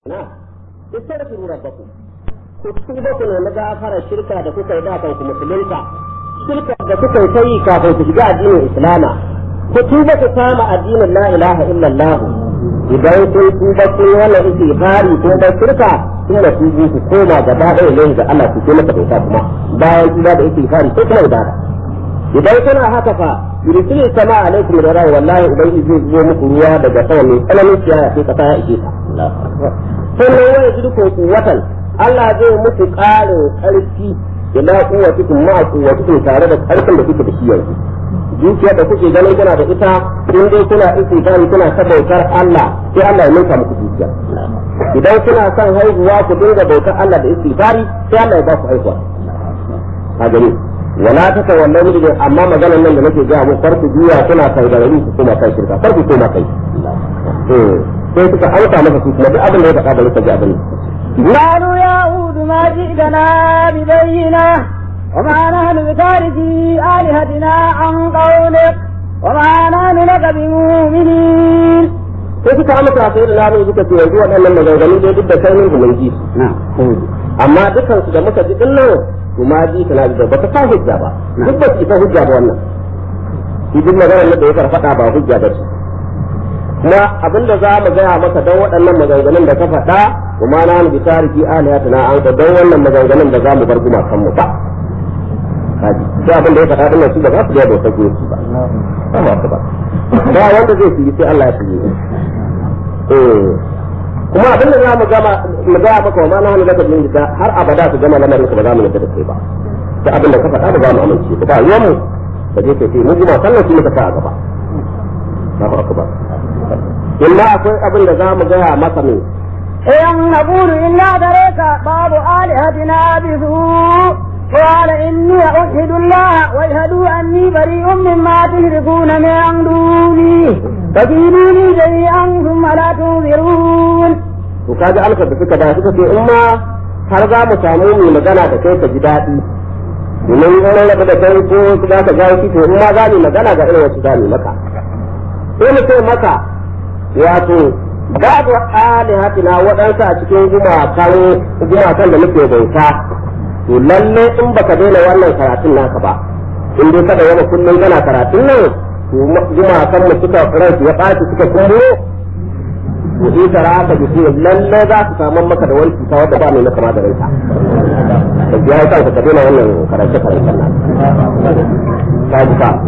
na istaghfiru rabbakum ku tuba ku nemi gafara shirka da kuka yi da kanku musulunta shirka da kuka yi kafin ku shiga addinin islama ku tuba ku kama addinin la ilaha illallah idan kun tuba kun wannan istighfari ko da shirka kun da tubu ku koma gaba ɗaya ne ga Allah ku masa bauta kuma bayan tuba da istighfari sai kuma ibada idan kuna haka fa yursilu sama alaikum da rai wallahi ubangiji zai zo muku ruwa daga sama mai tsananin ciyawa sai kasa ya ike ta sannan wani jirko kuwatan Allah zai muku ƙarin ƙarfi ila kuwatikum ma kuwatikum tare da ƙarfin da kuke da shi yanzu dukiyar da kuke ganin kuna da ita in dai kuna istighfari kuna ta bautar Allah sai Allah ya ninka muku dukiya idan kuna son haihuwa ku dinga bautar Allah da istighfari sai Allah ya ba ku haihuwa a gani wala ta tawallu mujrim amma maganar nan da nake ga mu farku juya kuna saudarari ku kuma kai shirka farku kuma kai sai suka auta masa su kuma duk abin da ya faɗa da suka ji abin قالوا يا هود ما جئتنا ببينة وما نحن بتاركي آلهتنا عن قولك وما نحن لك بمؤمنين sai suka amsa sai da lamu suka ce yanzu waɗannan maganganu dai duk da kai mun mun ji amma dukkan su da muka ji din nan kuma ji tana da ba ta hujja ba duk ba su hujja ba wannan shi duk maganar da ya faɗa ba hujja ba ce kuma abinda za mu gaya maka don waɗannan maganganun da ka faɗa kuma na mu bitariki alihatuna an ka don wannan maganganun da za mu bar gumakan mu ba kaji sai abin da ya faɗa din su ba za su ga bautar gunki ba ba wanda zai yi sai Allah ya yi kuma abin da za mu gaya maka wa ma na hannu daga bin da har abada su gama lamarin ka ba za mu yadda da kai ba sai abin da ka faɗa ba za mu amince ba yawan mu da je kai mu gumakan nan su muka sa a gaba Allahu akbar illa akwai abin da za mu gaya masa ne إن نقول إلا دريك باب آلهتنا بسوء قال إني أشهد الله واشهدوا أني بريء مما تشركون من دوني فكيدوني جميعا ثم لا تنظرون وكذا ألف بفكة داسكة في أمة هرغا متعمومي مغانا تكيس جداتي ومن أولا لقد تنكو سداك جاوتي في أمة ذاني مغانا غائنا وسداني مكا إيه مكا واتو babu alihatina waɗansu a cikin gumakan da muke bauta to lalle in baka daina wannan karatun naka ba in dai kada yana kullum kana karatun nan to gumakan mu suka ransu ya ɓaci suka kumburo to in tara aka ji lalle za su samu maka da wani cuta wadda ba mai na kama da ranka da ya yi kanka ka daina wannan karatu nan ka ji ka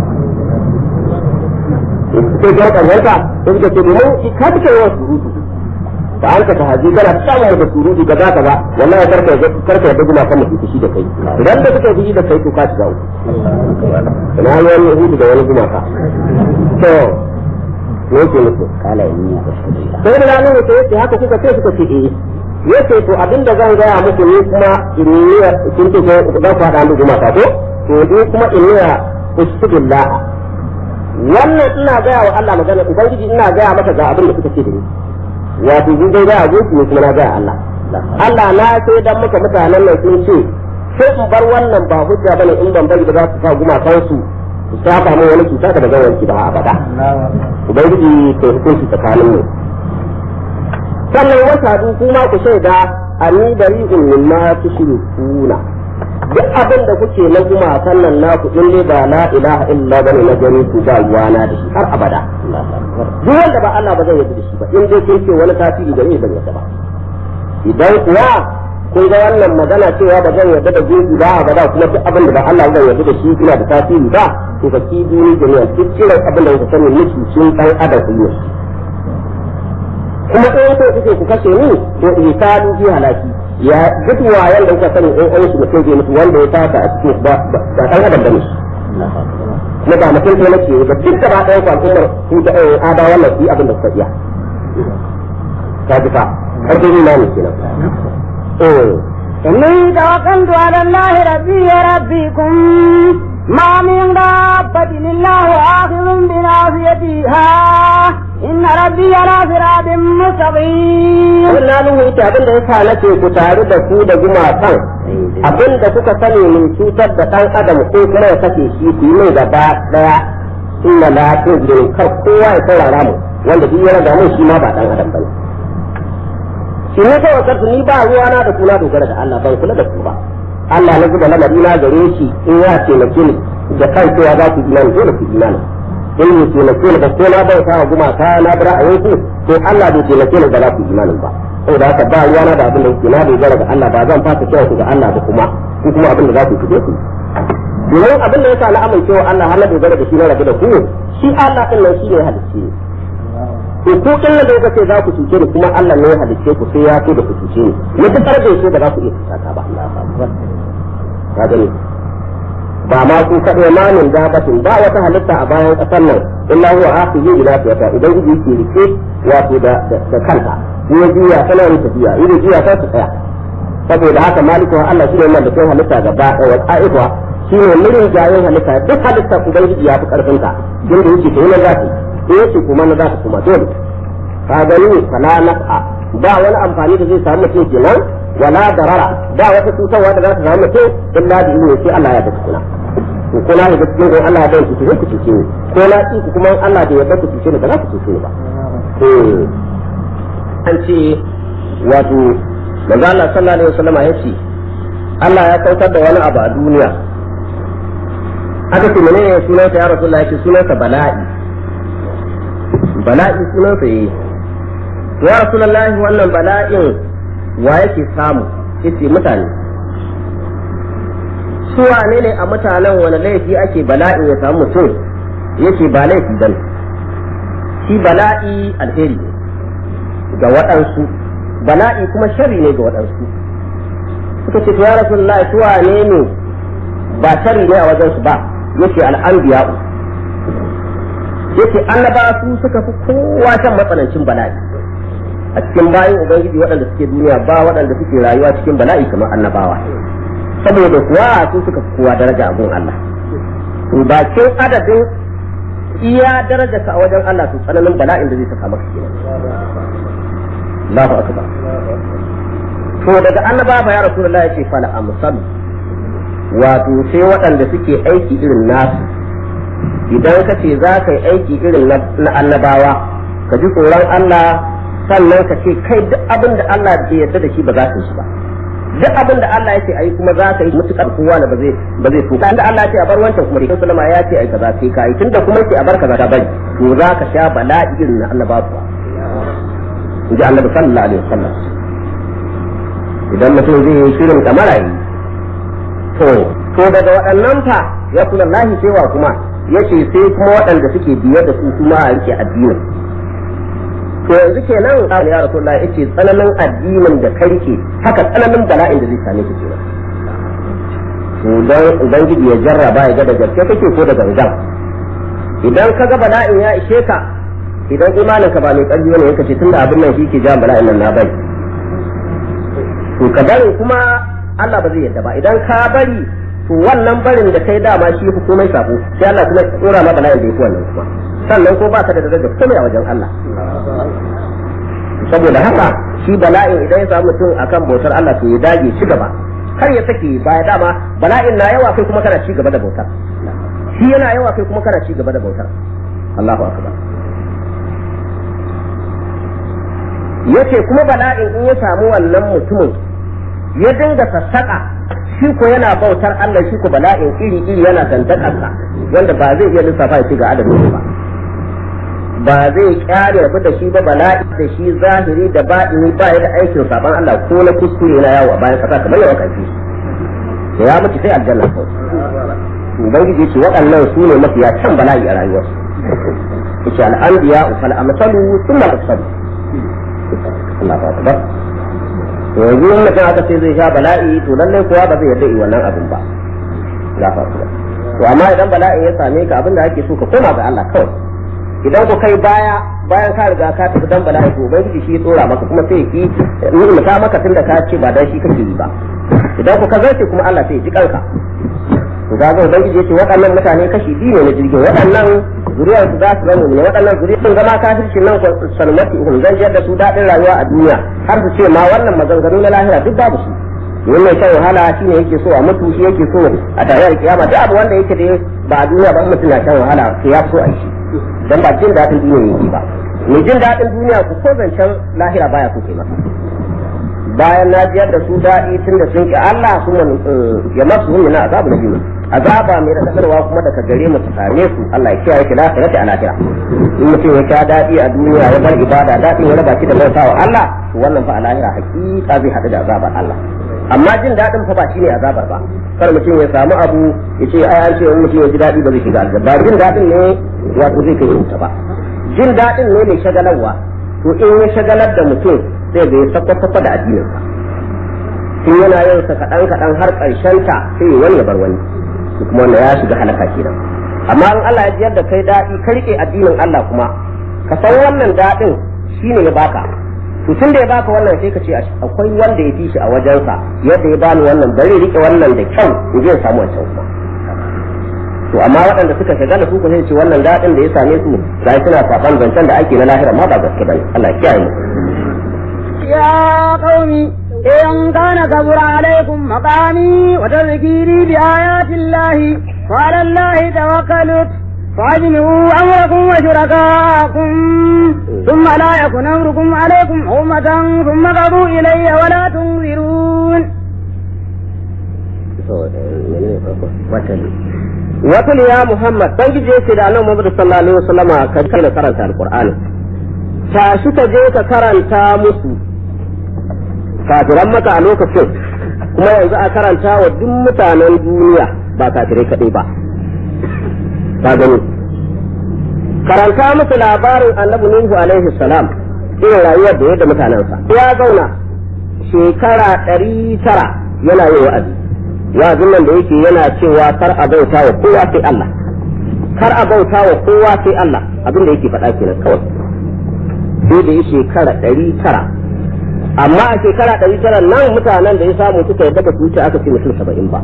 sai ga ƙaryarka sai suka ce domin ka fi kai yawan surutu ba an ka tahaji kana samun da surutu ga zaka ba wallahi karka yadda guma kan mutu shi da kai idan da suka yi da kai to ka shiga uku na wani yahudu da wani guma ka to ne ke mutu kala yi sai da ranar da yace haka kuka ce suka ce yace to abinda zan gaya muku ne kuma inniya kin ce ko da ku hada mu guma ka to ni kuma inniya usbillah wannan ina gaya wa Allah magana ubangiji ina gaya maka ga abin da suka ce da ni wato ni dai gaya goki ne kuma na gaya Allah Allah na sai dan muka mutanen nan sun ce sai in bar wannan ba hujja bane in ban bari da za su sa gumakan su su saba mu wani cuta da bazan wanki ba abada ubangiji ke hukunci tsakanin mu sannan wata du kuma ku shaida ani bari'un mimma tushrikuna duk abin da kuke na gumakan nan naku in dai ba la ilaha illa bane na gani ku ba ruwana da shi har abada duk wanda ba Allah ba zai yarda da shi ba in dai kun ce wani tasiri da ni ban yarda ba idan kuwa kun ga wannan magana cewa ba zan yarda da gunki ba abada kuma duk abin da ba Allah zai yarda da shi ina da tasiri ba to ka ki duni da ni duk cire abin da kuka sani miki sun dan adam ku yi kuma in ko kuke ku kashe ni to isalu fi halaki ya duk wayan da kuka sani in an shi mutum zai mutu wanda ya taka a cikin ba dan adam bane na ba mutum ne nake ba duk da ba ɗayan al'ummar su da ada wannan shi abin da suka iya ka ji ka karfi ne na ne kenan إني توكلت على الله ربي وربكم ما من دابة الله آخذ بناصيتها إن ربي على صراط مستقيم. قلنا له إنت أبن دعيك لك كتارد كود جمعة أبن دعيك سني من سوتر دعان أدم قوك ما يسكي شيء من دبات لا إن لا تجري كقوة يطلع رامو wanda shi yana da mun shi ma ba dan adam bane shi ne tawakkaltu ni ba ruwa na da kula dogara da Allah ban kula da ku ba Allah na zuba lamari na gare shi in ya taimake ni da kan cewa za ku imani dole ku imani in yi taimake ni da ko na bauta wa gumaka na da ra'ayin ku to Allah bai taimake ni da za ku imani ba saboda haka ba ruwa na da abin da yake na dogara ga Allah ba zan fasa cewa ku ga Allah ba kuma ku kuma abin da za ku kuje ku domin abin da yasa na amincewa Allah har na dogara da shi na rabu da ku shi Allah din nan shi ne halicce to ko in da kace za ku cuce ni kuma Allah ne ya halicce ku sai ya so da ku cuce ni mutakar bai so da za ku iya tsaka ba ka gani ba ma ku kaɗai manin dabatin ba wata halitta a bayan ƙasar nan illa huwa akhidhu ila fiyata idan ji ke rike wato da kanta ko jiya tana yin tafiya idan jiya ta tsaya saboda haka maliku Allah shi ne wannan da kai halitta gaba wa qa'idwa shi ne murin jayin halitta duk halitta ubangiji ya fi karfin ta din da yake to ne zaki ko yake kuma na zaka kuma dole ka gani fala nafa ba wani amfani da zai samu mutum kenan wala darara ba wata cutarwa da za ta samu mutum illa da ilimi sai Allah ya baka kuna ko na da cikin gon Allah ya ku ku cuce ni ko na ci ku kuma Allah da ya baka cuce ni ba za ku cuce ni ba an ce wato manzo Allah sallallahu alaihi wasallam ya ce Allah ya kautar da wani abu a duniya aka ce menene sunansa ya Rasulullahi ya ce sunansa bala'i sunansa ya Rasulullahi wannan bala'in wa yake samu yace mutane su wane ne a mutanen wani laifi ake bala'in ya samu mutum yace ba laifi bane shi bala'i alheri ne ga waɗansu bala'i kuma sharri ne ga waɗansu suka ce to ya Rasulullahi su wane ne ba sharri ne a wajen su ba yace al-anbiya'u yace annaba su suka fi kowa kan matsanancin bala'i a cikin bayan ubangiji waɗanda suke duniya ba waɗanda suke rayuwa cikin bala'i kamar annabawa saboda kuwa su suka fi kowa daraja a gun Allah to bakin adadin iya daraja ka a wajen Allah to tsananin bala'in da zai saka maka kenan Allahu akbar to daga annaba ba ya Rasulullahi yace fala amsal wato sai waɗanda suke aiki irin nasu idan ka ce za ka yi aiki irin na annabawa ka ji tsoron Allah sannan ka ce kai duk abin da Allah ke yarda da shi ba za ka yi shi ba duk abin da Allah ya ce ayi kuma za ka yi mutukar kowa da ba zai so da Allah ya ce a bar wancan kuma rikin sulama ya ce ai kaza sai ka yi tunda kuma ce a bar kaza ka bari to za ka sha bala'i irin na annabawa inji Annabi sallallahu alaihi wasallam idan mutum zai yi shirin kamar yi to daga waɗannan fa ya kula lahi cewa kuma yace sai kuma waɗanda suke biye da su kuma a rike addinin to yanzu kenan ya Rasulullah yace tsananin addinin da kai rike haka tsananin bala'in da zai same ki kenan to dan ubangiji ya jarraba ya ga da gaske kake ko da gangan idan ka ga bala'in ya ishe ka idan imanin ka ba mai ƙarfi ne kace tunda abin nan shi ke jan bala'in nan na bari to ka bari kuma Allah ba zai yadda ba idan ka bari to wannan barin da kai dama shi fi komai sabo sai Allah kuma tsora ma bala'in da yake wannan kuma sannan ko baka da daraja komai a wajen Allah saboda haka shi bala'in idan ya samu mutum akan bautar Allah to ya dage ci gaba kar ya sake baya dama bala'in na yawa kai kuma kana ci gaba da bautar shi yana yawa kai kuma kana ci gaba da bautar Allahu akbar yace kuma bala'in in ya samu wannan mutumin ya dinga sassaka shi ko yana bautar Allah shi ko bala'in iri yana dandakarsa wanda ba zai iya lissafa ya ci ga adadin ba zai kyale rabu da shi ba bala'i da shi zahiri da ba'ini ba ya da aikin saban Allah ko na kuskure na yawo a bayan kasa kamar yawa kafi ya mutu sai aljanna ko ubangiji ce waɗannan su ne mafiya can bala'i a rayuwarsu yace al-anbiya fal amsalu thumma al-amsalu Allahu akbar to yanzu in mutum aka ce zai sha bala'i to lallai kowa ba zai yarda yi wannan abin ba Allahu akbar to amma idan bala'in ya same ka abin da ake so ka koma ga Allah kawai idan ku kai bayan ka riga ka tafi dan bala'i to ubangiji shi ya tsora maka kuma sai ki nuna ka maka tunda ka ce ba dan shi kake yi ba idan ku ka zarce kuma Allah sai ya ji kanka to ga ubangiji ya ce waɗannan mutane kashi biyu ne na jirgin waɗannan zuriyar su za su zama ne waɗannan zuriyar sun zama kafircin nan salmati uhum zan jiyar da su daɗin rayuwa a duniya har su ce ma wannan maganganu na lahira duk babu su wannan shan wahala shi ne yake so a mutu shi yake so a tarayyar kiyama duk abu wanda yake da ba a duniya ba mutum na shan wahala sai ya so a shi dan ba jin daɗin duniya yake ba mai jin daɗin duniya ku ko zancen lahira baya so ke masa bayan na jiyar da su daɗi tun da sun ƙi Allah su ya masu hun na azabu na biyu azaba mai raɗaɗarwa kuma daga gare mu ta same su Allah ya kiyaye ki lafiya ta alakira in mutum ya sha daɗi a duniya ya bar ibada daɗin ya raba shi da bautawa Allah to wannan fa a lahira hakika zai haɗu da azabar Allah amma jin daɗin fa ba shine azabar ba kar mutum ya samu abu ya ce ai an ce in mutum ya ji daɗi ba zai shiga aljanna ba jin daɗin ne wato zai kai wuta ba jin daɗin ne mai shagalarwa to in ya shagalar da mutum sai ga ya sakwatakwa da addinin sa tun yana yin sa kaɗan kaɗan har ƙarshen ta sai wani ya bar wani kuma wanda ya shiga halaka kenan amma in Allah ya jiyar da kai daɗi ka rike addinin Allah kuma ka san wannan daɗin shine ya baka to tun da ya baka wannan sai ka ce akwai wanda ya fi shi a wajensa yadda ya bani wannan bari rike wannan da kyau in je samu wancan kuma to amma waɗanda suka shagala su ko sai ce wannan daɗin da ya same su ga suna saban zancen da ake na lahira ma ba gaske bane Allah ya kiyaye mu يا قوم إن كان كبر عليكم مقامي وتذكيري بآيات الله وعلى الله توكلت فأجمعوا أمركم وشركاءكم ثم لا يكن أمركم عليكم أمة ثم قضوا إلي ولا تنظرون. وقل يا محمد تنجي جيسي لأنه محمد صلى الله عليه وسلم كان كرنت القرآن tashi ka je ka karanta musu kafiran maka a lokacin kuma yanzu a karanta wa duk mutanen duniya ba kafirai kaɗai ba ka gani karanta musu labarin annabi Nuhu alaihi salam irin rayuwar da yadda mutanensa ya zauna shekara 900 yana yin wa'azi wa'azin nan da yake yana cewa kar a bauta wa kowa sai Allah kar a bauta wa kowa sai Allah abin da yake faɗa kenan kawai sai da ya shekara 900 amma a shekara 900 nan mutanen da ya samu suka yadda ba su wuce aka ce mutum 70 ba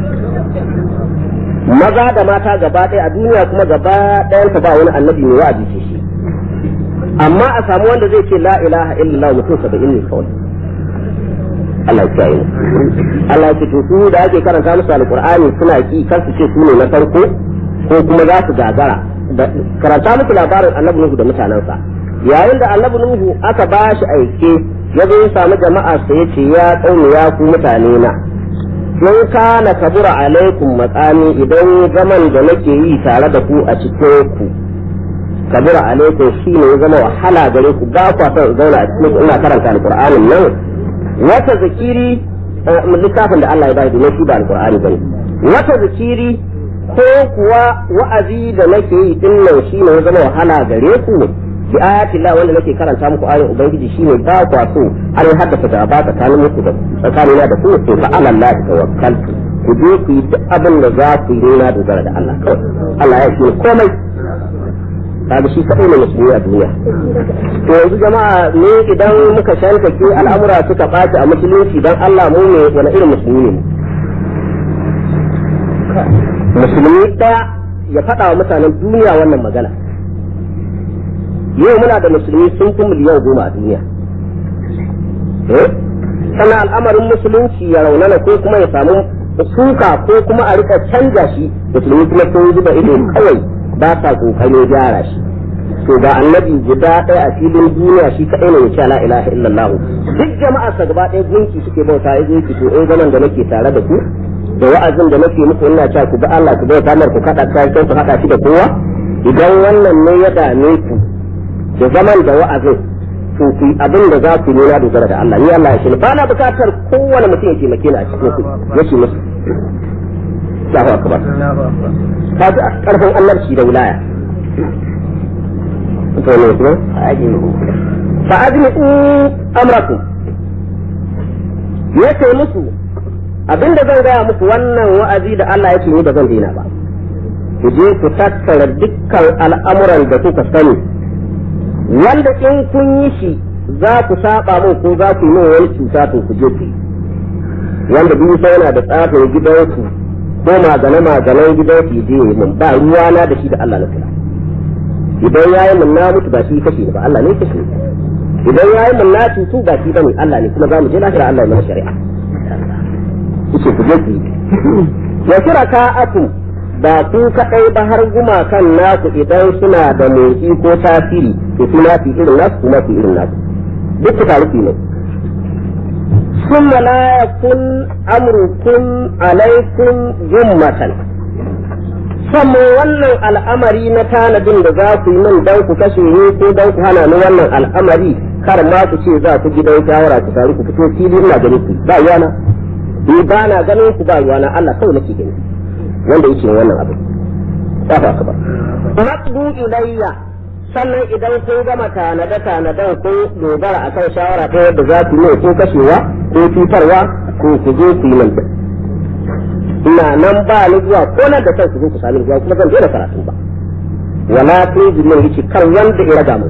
maza da mata gaba ɗaya a duniya kuma gaba ɗayansa ba wani annabi mai wa'azi ce shi amma a samu wanda zai ce la ilaha illallah mutum 70 ne kawai Allah ya kiyaye Allah ya ce to su da ake karanta musu alqur'ani suna ki kar su ce su ne na farko ko kuma za su gagara karanta musu labarin annabi Nuhu da mutanensa yayin da annabi Nuhu aka ba shi aike ya zo ya samu jama'a sai ya ce ya kauni ya ku mutane na in kana kabura alaikum matsani idan zaman da nake yi tare da ku a cikin ku kabura alaikum shine ya zama wahala gare ku ba ku son zauna a cikin ina karanta alqur'anin nan wata zikiri littafin da Allah ya bayar da shi ba alqur'ani bane wata zikiri ko kuwa wa'azi da nake yi din nan shine ya zama wahala gare ku bi ayati Allah wanda nake karanta muku ayoyin ubangiji shine ba ku so an haddasa da ba tsakanin muku da tsakanina da ku to fa ala Allah tawakkaltu ku je ku yi duk abin da za ku yi na dogara da Allah kawai Allah ya shi komai kaga shi kadai ne musulmi a duniya to yanzu jama'a ne idan muka shanta ke al'amura suka ɓaci a musulunci dan Allah mu ne wani irin musulmi ne musulmi ɗaya ya faɗa wa mutanen duniya wannan magana yau muna da musulmi sun fi miliyan 10 a duniya sannan al'amarin musulunci ya raunana ko kuma ya samu suka ko kuma a rika canja shi musulmi kuma sun zuba ido kawai ba sa kokarin gyara shi to ga annabi guda ɗaya a filin duniya shi kaɗai ne ya ce la ilaha illallah duk jama'a sa gaba ɗaya gunki suke bauta ya zo ki to in zaman da nake tare da ku da wa'azin da nake muku ina cewa ku bi Allah ku bauta mar ku kada kai ku hada shi da kowa idan wannan ne ya dame ku da zaman da wa'azin to ku abin da za ku nuna dogara da Allah ni Allah ya shi ba na bukatar kowane mutum ya taimake ni a cikin ku yace musu Allahu akbar ka ji karfin Allah shi da wilaya to ne kuma fa ajmi amrakum yace musu abinda zan gaya muku wannan wa'azi da Allah yake ni da zan daina ba ku je ku tattara dukkan al'amuran da kuka sani wanda in kun yi shi za ku saba mun ko za ku yi min wani cuta to ku je ku wanda duk sai yana da tsafin gidanku ko maganan gidanku je mun ba ruwa na da shi da Allah na kula idan yayi mun na mutu ba shi kashe ba Allah ne kashe idan yayi mun na cutu ba shi bane Allah ne kuma za mu je lahira Allah ya mana shari'a kuke ku je ku ya kira ka aku ba ku kaɗai ba har gumakan naku idan suna da motsi ko tasiri to suna fi irin nasu kuma fi irin nasu duk ku taruki ne ثم لا يكن أمركم عليكم جمة sannan wannan al'amari na tanadin da za ku yi min don ku kashe ni ko don ku hana ni wannan al'amari kar ma ku ce za ku gidan shawara ku tare ku fito fili ina ganin ku ba yana ni ba na ganin ku ba yana Allah kawai nake gani wanda yake wannan abu ba ka ba naqdu ilayya sannan idan kun gama tanadan kun dogara akan shawara ta yadda za ku yi ko kashewa ko cutarwa ko ku zo ku yi nan ina nan ba ni zuwa ko nan da kanku ku sami zuwa kuma zan daina karatu ba wala tuzi min yace kar wanda ya raga mu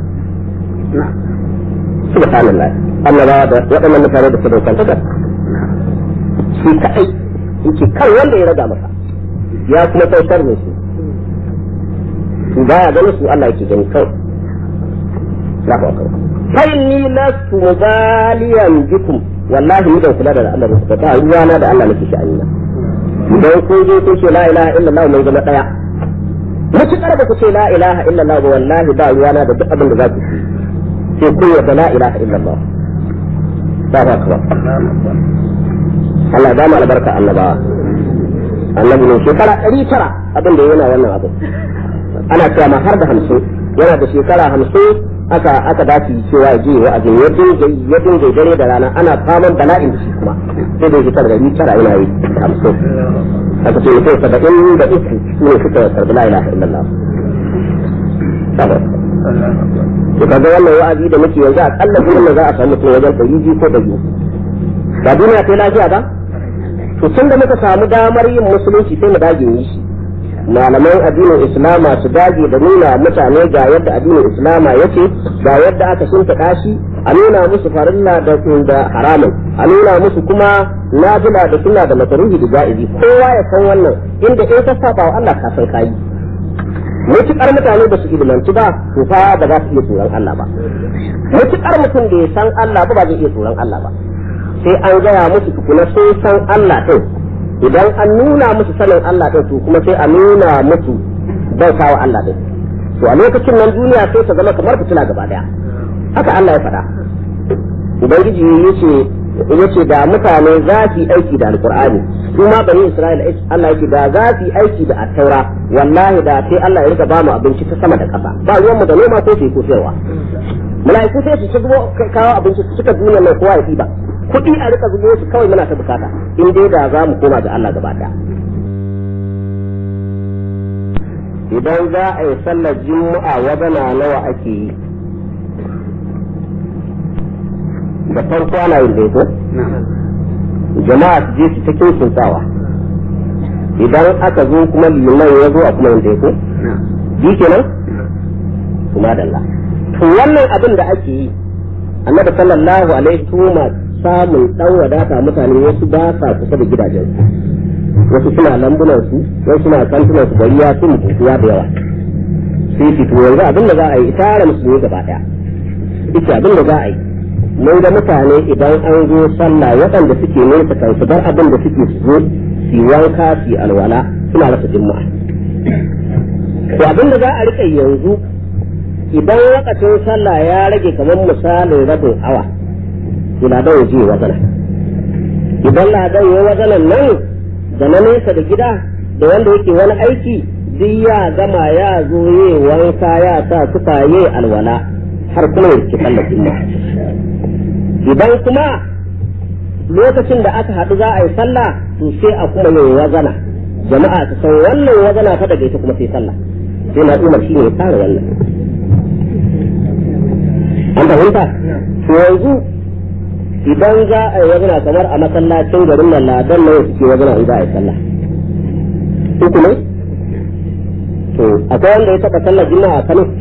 subhanallah Allah ba da wadannan mutane da suka dauka ta shi kai yace kar wanda ya raga masa ya kuma sautar ne shi su baya ganin su Allah yake gani kawai Allahu akbar fa inni lastu mubaliyan bikum wallahi ni ban kula da al'amarin ku ba ruwana da Allah nake sha'ani na idan kun je kun ce la ilaha illallah mai zama daya mutukar ba ku ce la ilaha illallah ba wallahi ba ruwana da duk abin da za ku ci sai kun yarda la ilaha illallah ba ba ka Allah ba mu albarka annaba annabi ne shekara 900 abin da yana wannan abu ana cewa ma har da 50 yana da shekara 50 aka dace cewa je wa ajin ya dinga dare da rana ana faman bala'in da shi kuma sai da shekara 900 yana yi 50 aka ce mutum 70 da uku su ne suka karbi la ilaha illallah to kaga wannan wa'azi da muke yanzu akalla gurin da za a samu mutum wajen 200 ko 200 ba duniya sai lafiya ba to tun da muka samu damar yin musulunci sai mu dage yi shi malaman addinin islama su dage da nuna mutane ga yadda addinin islama yake ga yadda aka shimfiɗa shi a nuna musu farilla da haramun a nuna musu kuma nafila da sunna da makaruhi da ja'izi kowa ya san wannan inda in ka saba wa Allah ka san kai mutukar mutane ba su ilimanci ba to fa ba za su iya tsoron Allah ba mutukar mutum da ya san Allah ba zai iya tsoron Allah ba sai an gaya musu tukuna sun san Allah din idan an nuna musu sanin Allah din to kuma sai a nuna musu bauta wa Allah din to a lokacin nan duniya sai ta zama kamar fitila gaba daya haka Allah ya faɗa ubangiji yace da mutane za su yi aiki da alqur'ani kuma bani isra'ila Allah yake da za su yi aiki da at-taura wallahi da sai Allah ya rika ba mu abinci ta sama da ƙasa ba ruwan mu da noma ko ko sayarwa mala'iku sai su shigo kawo abinci su cika duniya mai kowa ya ba kuɗi a rika zubo su kawai muna ta bukata in dai da za mu koma ga Allah gaba ɗaya idan za a yi sallar juma'a wadana nawa ake yi da farko ana yin daiko jama'a su je su ta kinsuntawa idan aka zo kuma liman ya zo a kuma yin daiko bi kenan kuma da Allah to wannan abin da ake yi annabi sallallahu alaihi wasallam samun dan wadata mutane wasu ba sa kusa da gidajen wasu suna lambunan su wasu suna kantunan su gari ya sun kuwa da yawa sai fito yanzu abin da za a yi tare musulmi gaba daya ita abin da za a yi mun ga mutane idan an zo sallah waɗanda suke nesa kansu bar abin da suke su zo su wanka su alwala suna rasa juma'a to abin da za a rika yanzu idan lokacin sallah ya rage kamar misalin rabin awa to ladan ya je wazana idan ladan ya wazanan nan da na nesa da gida da wanda yake wani aiki duk ya gama ya zo yi wanka ya sa suka yi alwala har kuma ya ci sallar juma'a idan kuma lokacin da aka haɗu za a yi sallah to sai a kuma yin wazana jama'a ta san wannan wazana fa daga ita kuma sai sallah sai na umar shi ne ya fara wannan an fahimta to yanzu idan za a yi wazana kamar a masallacin garin nan ladan nan suke wazana in za a yi sallah uku ne to akwai wanda ya taɓa sallar juma'a a Kano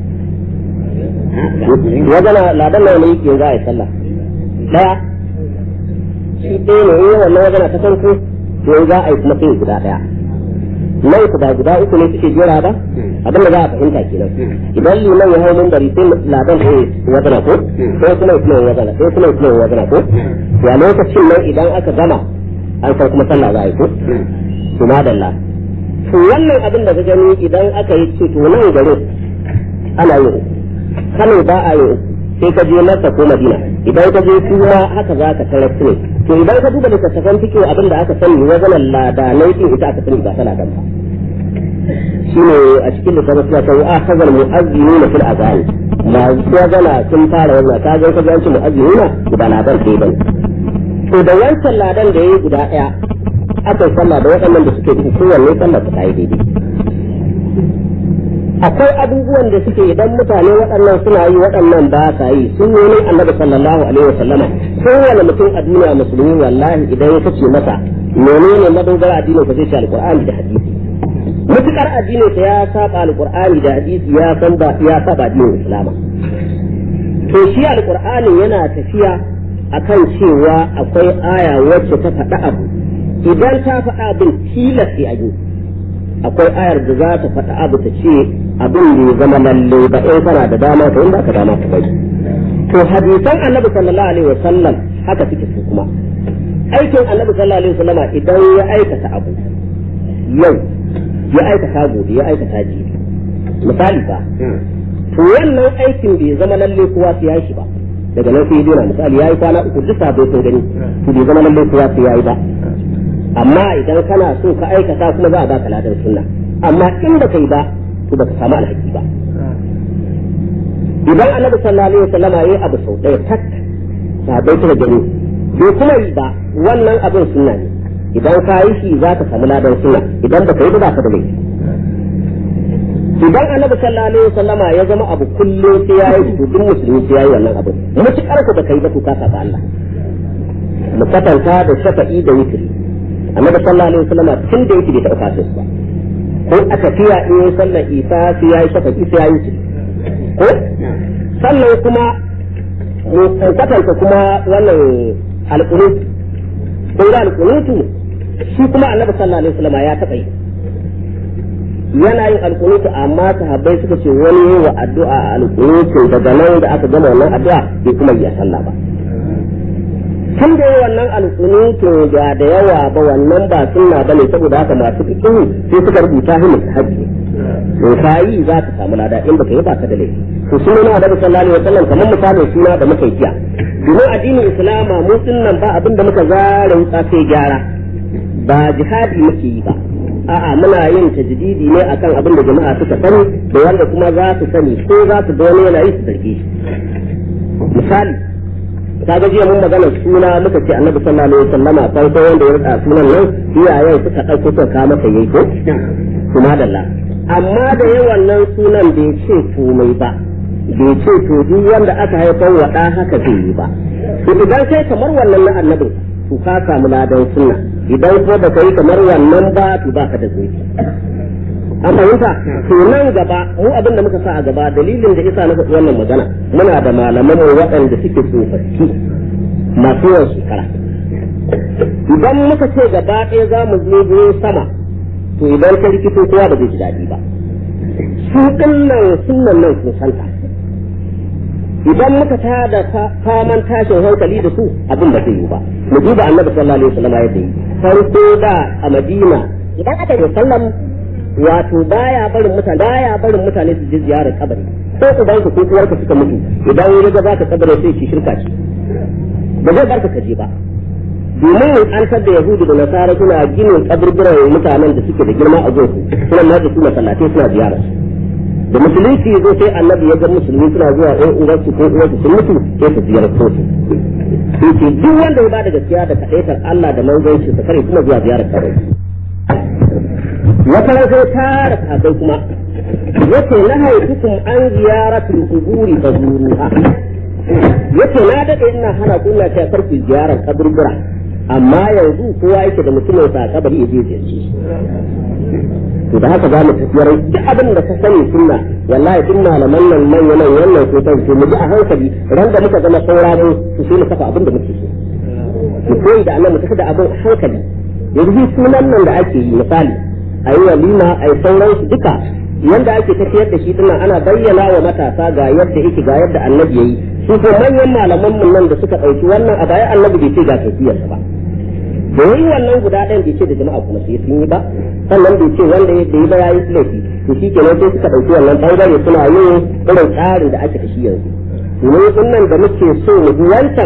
wazana ladan nan ne yake za a yi sallah daya shi ɗaya ne in wannan wazana ta farko to za a yi kuma sai guda daya nan ku ba guda uku ne suke jira ba abin da za a fahimta kenan idan liman ya hau bari sai ladan sai wazana ko sai kuma kuma wazana sai kuma kuma wazana ko to a lokacin nan idan aka gama an san kuma sallah za a yi ko to madalla to wannan abin da ka gani idan aka yi ce to nan garin ana yi Kano ba a yi sai ka je Makka ko Madina idan ka je kuma haka za ka tarar ne to idan ka duba littattafan fiqh abin da aka sani wajen ladanai din ita aka sani ba tana dan ba shine a cikin littattafan suna cewa akhazal mu'azzinuna fil azan ma wazana sun fara wannan ka ga kaga yace mu'azzinuna ba ladan dai bane to da wancan ladan da yayi guda daya aka sallah da waɗannan da suke cikin kowanne sallah ta yi daidai akwai abubuwan da suke idan mutane waɗannan suna yi waɗannan ba sa yi sun yi ne annabi sallallahu alaihi wasallama kowane mutum a duniya musulmi wallahi idan ya kace masa menene madogara addinin ka zai ce alqur'ani da hadisi mutukar addinin sa ya saba alqur'ani da hadisi ya san ba ya saba addinin islama to shi alqur'ani yana tafiya akan cewa akwai aya wacce ta faɗa abu idan ta faɗa abin tilas sai a yi akwai ayar da za ta faɗa abu ta ce abin da ya zama lalle ba in kana da dama to in ba ka dama ka bai to hadisan annabi sallallahu alaihi wasallam haka suke su kuma aikin annabi sallallahu alaihi wasallam idan ya aikata abu yau ya aikata gobe ya aikata jibi misali ba to wannan aikin bai zama lalle kowa sai ya shi ba daga nan sai ya misali yayi kwana uku duk sabo sun gani to bai zama lalle kowa sai yayi ba amma idan kana so ka aikata kuma za a baka ladan sunna amma in baka yi ba to baka samu alhaki ba idan annabi sallallahu alaihi wasallam yayi abu sau ɗaya tak sabai ta gani bai kuma yi ba wannan abin sunna ne idan ka yi shi za ka samu ladan sunna idan baka yi ba za ka da laifi idan annabi sallallahu alaihi wasallam ya zama abu kullum sai yayi to duk musulmi sai yayi wannan abu mutukar ku baka yi ba to ka saba Allah mu katanta da shafa'i da witri annabi sallallahu alaihi wasallam tun da yake bai taɓa kasu ba ko a tafiya in yi sallar isa sai ya yi shafaƙi sai ya yi ko sannan kuma mu kwatanta kuma wannan alƙunut ko da alƙunutu shi kuma annabi sallallahu alaihi wasallam ya taɓa yi yana yin alƙunutu amma sahabbai suka ce wani yi wa addu'a a alƙunutu daga nan da aka gama wannan addu'a bai kuma yi sallah ba tun da wannan alƙunutu ga da yawa ba wannan ba sunna bane saboda haka masu fiqh sai suka rubuta shi mustahabi to kai za ka samu lada in baka yi ba ka da laifi to sunan Annabi sallallahu alaihi wasallam kamar misalin suna da muka yi domin addinin islama mu sunnan ba abin da muka zara wuta sai gyara ba jihadi muke yi ba a'a muna yin tajdidi ne akan abin da jama'a suka sani da wanda kuma za su sani ko za su ga wani yana yi su zarge shi misali kaga jiya mun magana suna muka ce annabi sallallahu alaihi wasallama farko wanda ya rika sunan nan iyayen suka dauko suka ka masa yayi ko kuma dalla amma da yawan nan sunan bai ce komai ba bai ce to duk wanda aka haifar wa da haka zai yi ba to idan kai kamar wannan na annabi to ka samu ladan sunna idan ko da kai kamar wannan ba to baka da zuci an fahimta to nan gaba mu abin da muka sa a gaba dalilin da isa na faɗi wannan magana muna da malaman mu waɗanda suke tsofaffi masu yawan shekara idan muka ce gaba ɗaya za mu je sama to idan ka rikito kowa ba zai ji daɗi ba su ɗinnan sunan nan sun santa idan muka tada faman tashin hankali da su abin ba zai yi ba mu duba annabi sallallahu alaihi wasallam yadda yi farko da a Madina idan aka yi sallam wato baya barin mutane su je ziyarar kabari ko uban ku ko uwarka suka mutu idan ya ga zaka kabare sai ki shirka ce ba zai barka ka je ba domin an tada yahudu da nasara suna ginin kaburburan mutanen da suke da girma a gosu suna ma da su masallatai suna ziyarar da musulunci zo sai annabi ya ga musulmi suna zuwa ɗan uwarsu ko uwarsu sun mutu sai su ziyarci su sai ce duk wanda ya bada gaskiya da kaɗaitar Allah da manzanci sa kare kuma zuwa ziyarar kabari wata ran sai tara sahabbai kuma yace na haitukum an ziyaratul quburi fazuruha yace na dade ina hana ku ina ta farki ziyarar kaburbura amma yanzu kowa yake da mutumin sa kabari ya je ziyarci to da haka zamu tafiyar duk abin da ka sani sunna wallahi duk malaman nan nan wannan ko tan mu ji a hankali ran da muka zama sauraro to sai mu saka abin da muke so mu koyi da Allah mu saka da abin hankali yanzu sunan nan da ake yi misali a yi walima a yi sauransu duka yanda ake tafiyar da shi dinnan ana bayyana wa matasa ga yadda yake ga yadda annabi yayi su ko manyan malaman mun nan da suka dauki wannan a bayan annabi bai ce ga tafiyarsa ba da yi wannan guda ɗayan bai ce da jama'a kuma sai sun yi ba sannan bai ce wanda ya yi ba yayi laifi to shi kenan sai suka dauki wannan bangare suna yin irin tsarin da ake da shi yanzu domin sunan da muke so mu bi wancan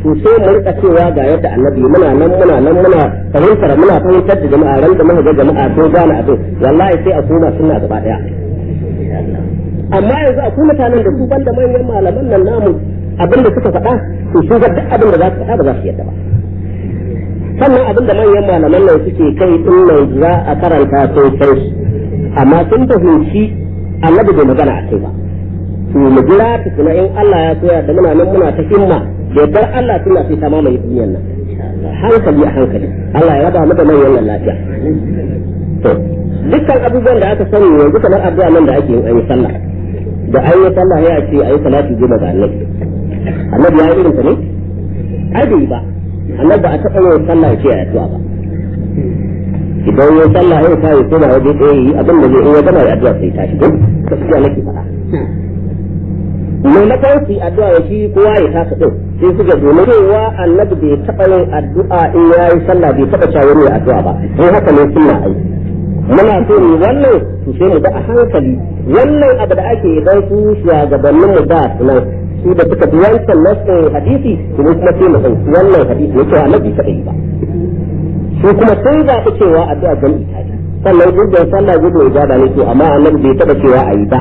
to sai mu rika cewa ga yadda annabi muna fahimtar da jama'a ran da muka ga jama'a sun gane abin wallahi sai a koma sunna gaba daya amma yanzu akwai mutanen da su banda manyan malaman nan namu abin da suka faɗa to su ga duk abin da za su faɗa ba za su yadda ba sannan abin da manyan malaman nan suke kai din nan za a karanta sai sai amma sun fahimci annabi bai magana a kai ba to mu jira tukuna in Allah ya so da muna nan muna ta himma da yardar Allah suna sai ta mamaye duniyar nan hankali a hankali Allah ya raba mu da manyan nan lafiya to dukkan abubuwan da aka sani yanzu kamar addu'a nan da ake yin an yi sallah da an yi sallah ya ce ayi salati goma ga annabi ya yi irin ta ne ai bai ba annabi ba a taɓa yin sallah ya ce a addu'a ba idan ya sallah ya sa ya koma waje ɗaya yi abin da zai in ya gama ya addu'a sai tashi ko gaskiya nake faɗa maimakon su addu'a ya shi kowa ya taka ɗin sai suka domin cewa annabi bai taɓa yin addu'a in ya yi sallah bai taɓa cewa wani addu'a ba in haka ne sunna ai muna so mu wannan su sai mu da a hankali wannan abu da ake idan su shugabannin mu da sunan su da suka bi wancan nasin hadisi su kuma sai mu san wannan hadisi yake annabi taɓa yi ba su kuma sun zaɓi cewa addu'a don ita ce sannan gudun sallah gudun ijaba ne to amma annabi bai taɓa cewa a yi ba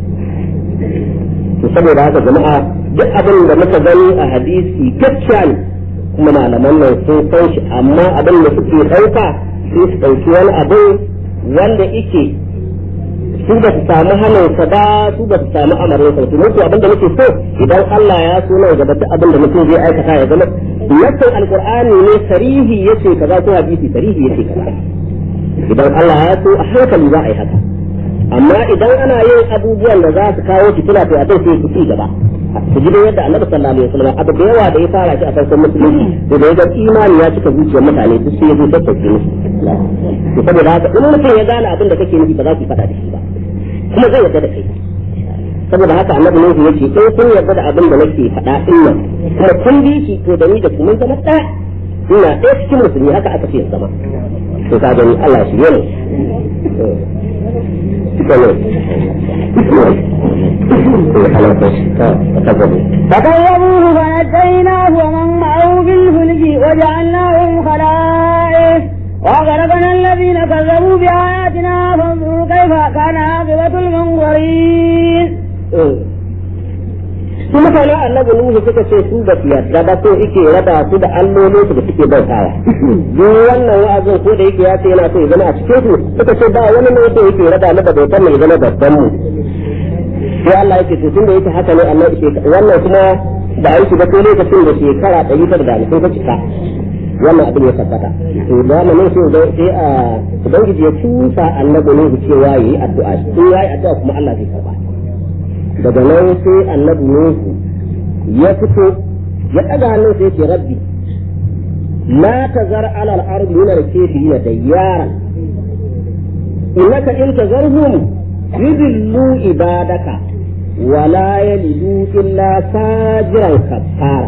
to saboda haka jama'a duk abin da muka gani a hadisi gaskiya ne kuma malaman nan sun san shi amma abin da suke ɗauka sai su ɗauki wani abin wanda ike su ba su samu hannunsa ba su ba su samu amarinsa to mutu abin da muke so idan Allah ya so nan gaba duk abin da mutum zai aikata ya zama nassin alqur'ani ne sarihi yace kaza ko hadisi sarihi yace kaza idan Allah ya so a hankali za a yi haka amma idan ana yin abubuwan da za su kawo fitila to a kai sai su ci gaba su ji yadda Annabi sallallahu alaihi wasallam abu da yawa da ya fara shi a farkon musulunci to da yaga imani ya cika zuciyar mutane duk sai ya zo tattauke musu to saboda haka in mutum ya gane abin da kake nufi ba za ku faɗa da shi ba kuma zai yarda da kai saboda haka Annabi ne yake in kun yarda da abin da nake faɗa din nan kuma kun bi shi to da ni da ku mun zama ɗaya ina ɗaya cikin musulmi haka aka ce zama to ka gani Allah shi ne فكذبوه فنجيناه ومن معه بالفلك وجعلناهم خلائف وأغرقنا الذين كذبوا بآياتنا فانظروا كيف كان عاقبة المنظرين. su mutane annabi Nuhu suka ce su ba su yarda ba so yake raba su da allolin su da suke bautawa duk wannan wa'azin ko da yake ya ce yana so ya zama a cikin su suka ce ba wani ne so yake raba mu da bautar mai zama babban mu sai Allah yake to tunda yake haka ne Allah yake wannan kuma da ai shi da ko lokacin da shekara 150 ta cika wannan abin ya tabbata to da nan sai a ubangiji ya tusa annabi Nuhu cewa yayi addu'a in yayi addu'a kuma Allah zai karba daga nan sai annabi Nuhu ya fito ya ɗaga hannun sai ce rabbi la tazar ala al-ardi min al-kafirina dayyaran innaka in tazarhum yudillu ibadaka wa la yalidu illa fajiran kafara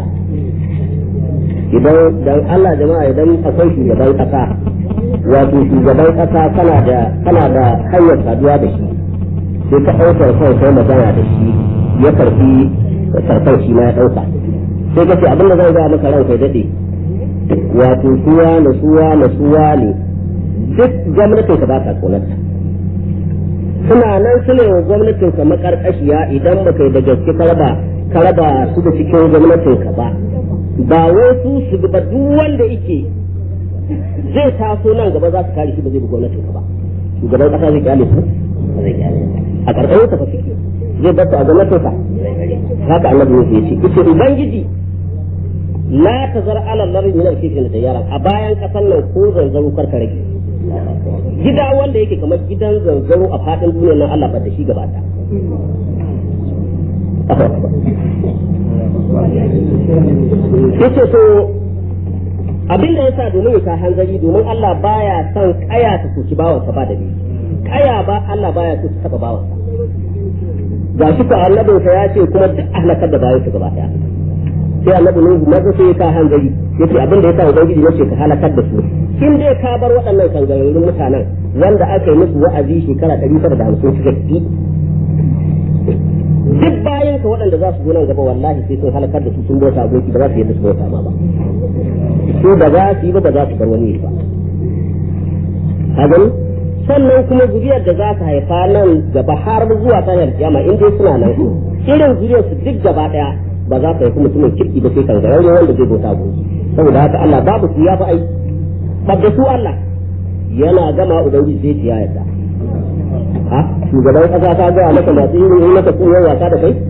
idan dan Allah jama'a idan akwai shugaban kasa wato shugaban kasa kana da hanyar saduwa da shi sai ka ɗaukar kai kai magana da shi ya karfi sarkar shi na ya ɗauka sai ka ce abin da zai ga maka ranka daɗe wato suwa ne duk gwamnatin ka ba ka tsorata suna nan su ne gwamnatin ka makarƙashiya idan ba kai da gaske ka raba su da cikin gwamnatin ka ba wai su ba duk wanda yake zai taso nan gaba za su kare shi ba zai bi gwamnatin ka ba shugaban ƙasa zai kyale su a ƙarƙashin ta fasiki zai bata a gwamnatin sa haka annabi ne ya ce ita ubangiji la tazar ala al-ardi min al-kafirina dayara a bayan kasan nan ko zanzaro karka rage gida wanda yake kamar gidan zanzaro a fadin duniyar nan Allah ba da shi gaba ta yace so abin da yasa domin ya ka hanzari domin Allah baya son kaya ta soki bawansa ba da biyu kaya ba Allah baya so su taba bawansa ga shi ko annabinsa ya ce kuma duk ahlakar da bayan su gaba daya sai annabi Nuhu maza sai ka hanzari yace abin da yasa ubangiji yace ka halakar da su kin dai ka bar waɗannan kangararrun mutanen wanda aka yi musu wa'azi shekara 150 suka ki duk bayan ka waɗanda za su zo nan gaba wallahi sai sun halakar da su sun bauta aboki ba za su yadda su bauta ma ba su ba za su yi ba za su bar wani ba ka gani sannan kuma zuriyar da za ka haifa nan gaba har zuwa tashar kiyama in dai suna nan irin zuriyar su duk gaba daya ba za ka haifi mutumin kirki ba sai kan gararre wanda zai bauta aboki saboda haka Allah babu su ya fi aiki babda su Allah yana gama ubangiji zai ci ya yarda ha shugaban kasa ta ga maka masu yi maka koyar wasa da kai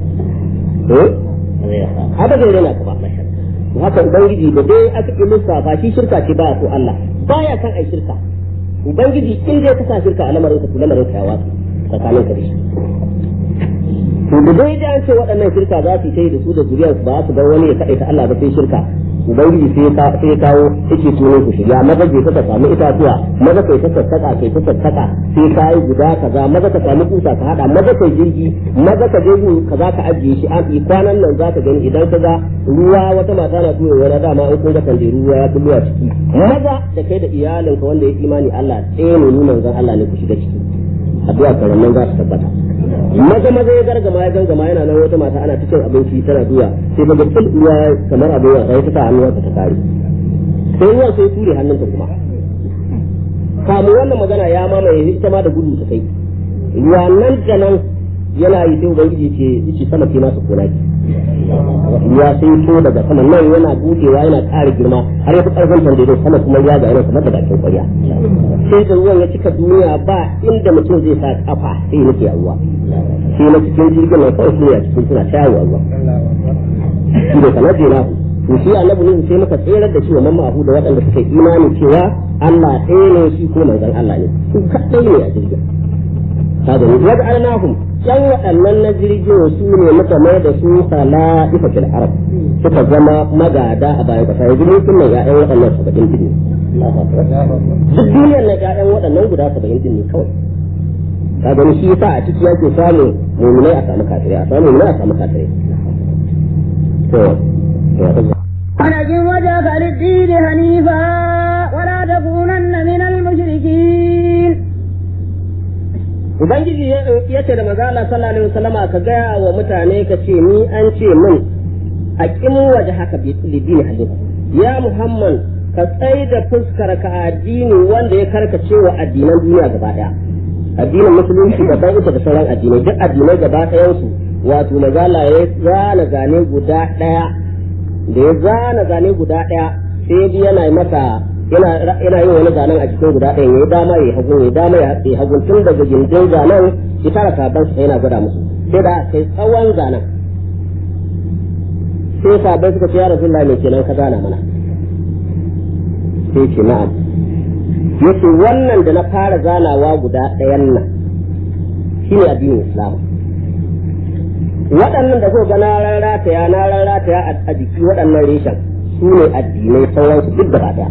haka zai rena ka ba haka ubangiji da dai aka yi lissafa shi shirka ce ba so Allah baya kan ai shirka ubangiji in dai ka sa shirka a lamarin ka to lamarin ka ya wasu tsakanin ka da shi to da dai da an ce waɗannan shirka za su yi da su da zuriyar ba su bar wani ya kaɗaita Allah ba sai shirka ubangiji sai ya kawo yake tuno ku shiga maza je ka samu itatuwa maza kai ta sassaka sai kai guda kaza maza ka samu kusa ka hada maza kai jirgi maza ka je kaza ka ajiye shi an kwanan nan za ka gani idan ka ga ruwa wata mata na tuyo wani dama in kun ga kan ruwa ya kullu a ciki maza da kai da iyalinka wanda ya imani Allah ɗaya ne nuna zan Allah ne ku shiga ciki addu'a karan nan za ta tabbata maza ya gargama yana nan wata mata ana cikin abinci tana zuwa sai daga fil ruwa kamar abin wasa ya ta hannuwa ta kare sai ruwan sai ture hannunta kuma kamu wannan magana ya mamaye ita ma da gudu ta kai ruwa nan da nan yana yi sai ubangiji ce sama ke masu kona ki ya sai so daga sama nan yana budewa yana ƙara girma har ya fi ƙarfin tandaidai sama kuma ya ga yana kamar da bakin ƙwarya sai da ruwan ya cika duniya ba inda mutum zai sa kafa sai nake a ruwa sai na cikin jirgin nan kawai sai a cikin suna ta yawo a ruwa shi da sanar da nahu to shi annabi ne sai muka tsere da shi wa mamma abu da waɗanda suka yi imani cewa Allah ɗaya ne shi ko manzon Allah ne su kaɗai ne a jirgin kaga ne wa ja'alnahum yan waɗannan na jirgin su ne muka mai da su khala'ifa fil arab suka zama magada a bayan kasa yanzu mun sunnan ya'yan waɗannan 70 din duk duniyar na ya'yan waɗannan guda 70 din ne kawai kaga ni shi yasa a ciki yake samu mu'minai a samu kafirai a samu mu'minai a samu kafirai to ولكن وجهك للدين حنيفا ولا تكونن من المشركين ubangiji ya ce da manzo Allah sallallahu alaihi wasallama ka gaya wa mutane ka ce ni an ce min aqim wajhaka bi dini halin ya Muhammad ka tsai da fuskar ka addini wanda ya karkace wa addinan duniya gaba daya addinin musulunci daban ita da sauran addinai duk addinai gaba ɗayan su wato manzo Allah ya zana zane guda daya da ya zana zane guda daya sai yana masa yana yin wani zanen a cikin guda ɗaya ya dama ya hagu ya dama ya hagu tun daga gindin zanen ya tara sabon su yana gwada musu sai da kai tsawon zanen sai sabon suka ce ya Rasulullahi mai kenan ka zana mana sai ce na'am yace wannan da na fara zanawa guda ɗayan nan shine addinin Islam waɗannan da kuka ga na rarrataya a jiki waɗannan reshen su ne addinai sauransu duk gaba ɗaya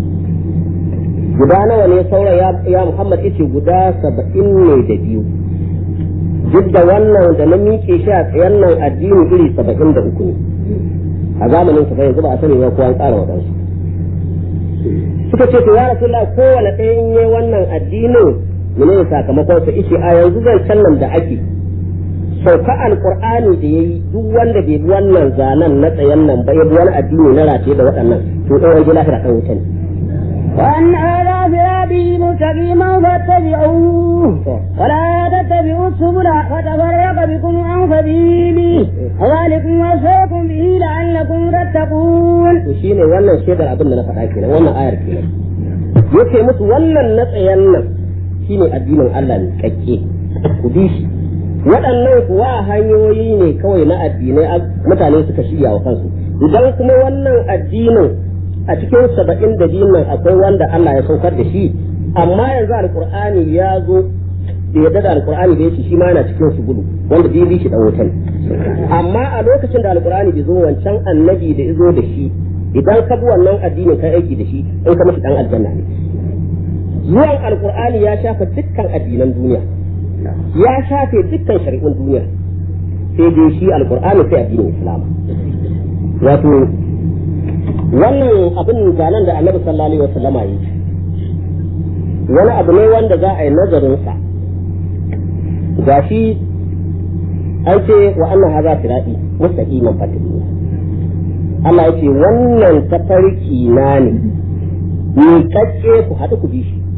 guda nawa ne sauran ya Muhammad yace guda 72 duk da wannan da na miƙe shi a tsayen nan addini iri 73 ne a zamanin sa yanzu ba a sani ba ko an tsara wadansu suka ce to ya Rasulullah kowane ɗaya in yi wannan addinin menene sakamakon sa ishe a yanzu zan nan da ake sauka alqur'ani da yayi duk wanda bai bi wannan zanen na tsayen nan ba ya bi wani addini na rataye da waɗannan to ɗan waje lahira kan wuta ne وأن هذا صراطي مستقيما فاتبعوه ولا تتبعوا السبل فتفرق بكم عن سبيله ذلكم وصاكم به لعلكم تتقون. وشيني wannan shaidar abin da na faɗa kenan wannan ayar kenan yace musu wannan na tsayen nan shine addinin Allah ne kakke ku bi shi waɗannan kuwa hanyoyi ne kawai na addinai mutane suka shirya wa kansu idan kuma wannan addinin a cikin 72 nan akwai wanda Allah ya saukar da shi amma yanzu alqur'ani ya zo da yadda da alqur'ani da yake shi ma yana cikin su gudu wanda bai bi shi dan wutan amma a lokacin da alqur'ani bai zo wancan annabi da izo da shi idan ka bi wannan addinin kai aiki da shi in ka mishi dan aljanna ne zuwan alqur'ani ya shafa dukkan addinan duniya ya shafe dukkan shari'un duniya sai dai shi alqur'ani sai addinin islam wato wannan abin zanen da annabi sallallahu alaihi wasallam yi wani abu ne wanda za a yi nazarin sa gashi an ce wa annan haza sirati mustaqiman fattabi'u Allah ya ce wannan tafarki na ne ni kacce ku haɗu ku bi shi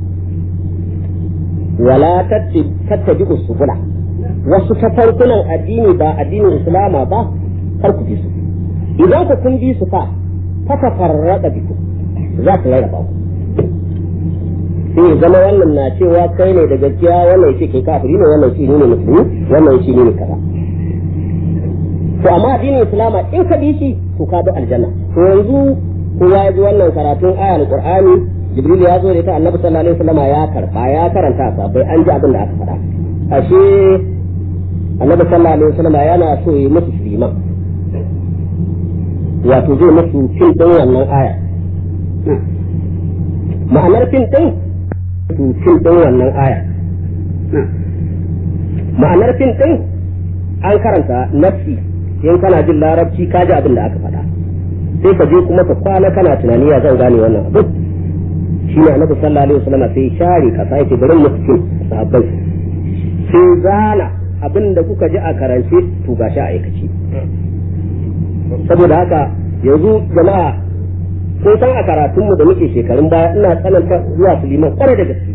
wala tattabi'u subula wasu tafarkunan addini ba addinin islama ba kar ku bi su idan ku kun bi su fa tafarraqa bikum za ku rarraba ku sai zama wannan na cewa kai ne da gaskiya wannan yake kai kafiri ne wannan shi ne musulmi wannan shi ne kaza to amma addinin islama in ka bi shi to ka bi aljanna to yanzu kowa ya ji wannan karatun ayar qur'ani jibril ya zo da ita annabi sallallahu alaihi wasallam ya karba ya karanta sa bai an ji abin da aka faɗa ashe annabi sallallahu alaihi wasallam yana so yi musu liman wato zai musu fil din wannan aya ma'anar fil din wannan aya ma'anar fil din an karanta nafsi in kana jin larabci ka ji abin da aka faɗa sai ka je kuma ka kwana kana tunani ya zan gane wannan abin shi ne annabi sallallahu alaihi wasallam sai share ka sai ce bari mu cikin sahabbai sai zana abin da kuka ji a karance to gashi a aikace saboda haka yanzu jama'a ko san a karatun mu da muke shekarun baya ina tsananta zuwa Suleiman kwarai da gaske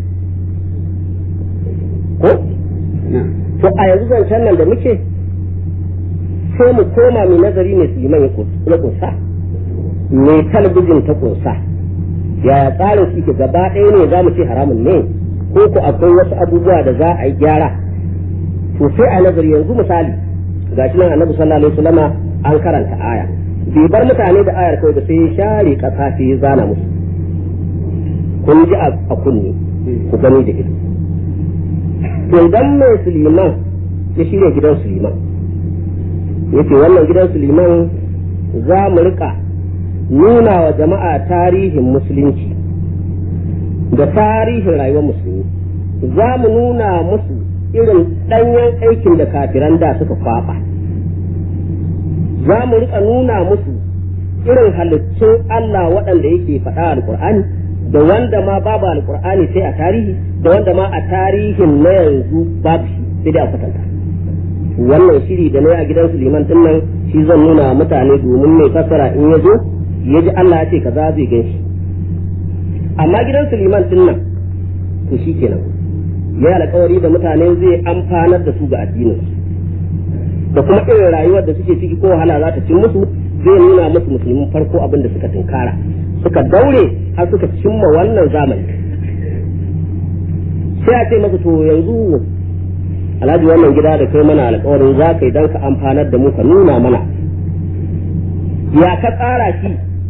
ko to a yanzu zancen nan da muke sai mu koma mai nazari ne Suleiman ya kunsa me talabijin ta kunsa yaya tsarin shi ke gaba ɗaya ne za mu ce haramun ne ko ku akwai wasu abubuwa da za a yi gyara to sai a nazari yanzu misali ga shi nan annabi sallallahu alaihi wasallama an karanta aya bai bar mutane da ayar kawai da sai ya share kasa sai ya zana musu kun ji a kunne ku gani da ido to idan mai Suleiman ya shirya gidan Suleiman yace wannan gidan Suleiman za mu rika nuna wa jama'a tarihin musulunci da tarihin rayuwar musulmi za mu nuna musu irin ɗanyen aikin da kafiran da suka kwaɓa za mu rika nuna musu irin halittun Allah waɗanda yake faɗa alƙur'ani da wanda ma babu alƙur'ani sai a tarihi da wanda ma a tarihin na yanzu babu shi sai dai a kwatanta wannan shiri da na a gidan Suleiman din nan shi zan nuna mutane domin mai fassara in ya zo ya ji Allah ya ce kaza zai gan shi amma gidan Suleiman din nan to shi kenan ya alƙawari da mutane zai amfanar da su ga addinin da kuma irin rayuwar da suke ciki ko wahala za ta cin musu zai nuna musu musulmin farko abin da suka tunkara suka daure har suka cimma wannan zamani sai a ce masa to yanzu alhaji wannan gida da kai mana alƙawarin za ka yi don ka amfanar da mu ka nuna mana ya ka tsara shi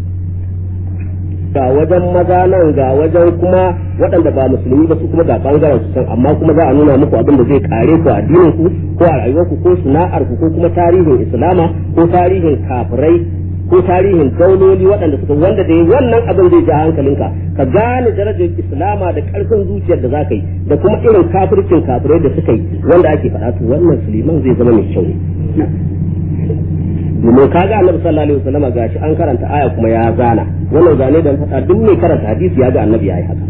ga wajen maza nan ga wajen kuma waɗanda ba musulmi ba su kuma ga bangaren su can amma kuma za a nuna muku abin da zai kare ku a addinin ku ko a rayuwar ku ko sana'ar ku ko kuma tarihin islama ko tarihin kafirai ko tarihin dauloli waɗanda suka wanda da wannan abin zai ja hankalinka ka gane darajar islama da ƙarfin zuciyar da za ka yi da kuma irin kafircin kafirai da suka yi wanda ake faɗa to wannan Suleiman zai zama mai kyau ne domin kaga annabi sallallahu alaihi wasallam gashi an karanta aya kuma ya zana wannan zane da faɗa duk mai karanta hadisi ya ga annabi yayi haka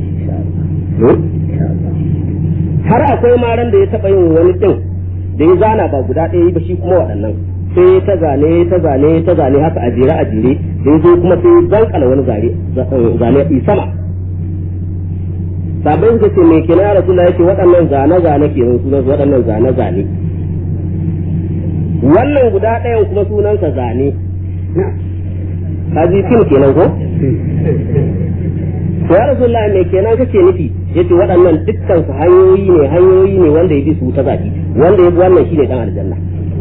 har akwai maran da ya taɓa yin wani din da ya zana ba guda ɗaya ba shi kuma waɗannan sai ta zane haka a jere da ya zo kuma sai zankala wani zane sama sabon da ce mai kina ya rasu yake waɗannan zane ke sunan waɗannan zane wannan guda ɗayan kuma sunansa zane kaji fim kenan ko to ya rasu mai kenan kake nufi yace waɗannan dukkan su hanyoyi ne wanda ya bi su ta zaki wanda ya bi wannan shine dan aljanna